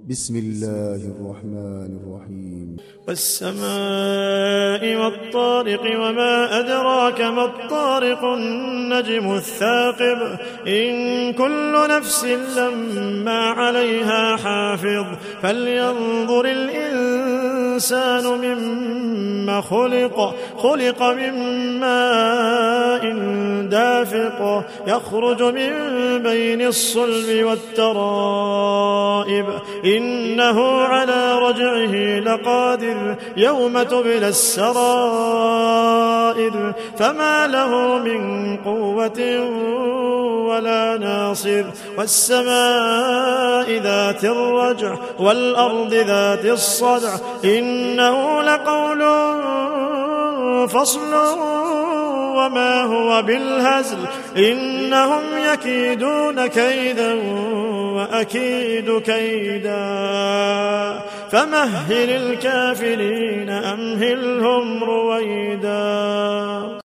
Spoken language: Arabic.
بسم الله الرحمن الرحيم والسماء والطارق وما أدراك ما الطارق النجم الثاقب إن كل نفس لما عليها حافظ فلينظر الإنسان مما خلق من ماء دافق يخرج من بين الصلب والترائب إنه على رجعه لقادر يوم تبلى السرائر فما له من قوة ولا ناصر والسماء ذات الرجع والأرض ذات الصدع إنه لقول فصل وما هو بالهزل إنهم يكيدون كيدا وأكيد كيدا فمهل الكافرين أمهلهم رويدا.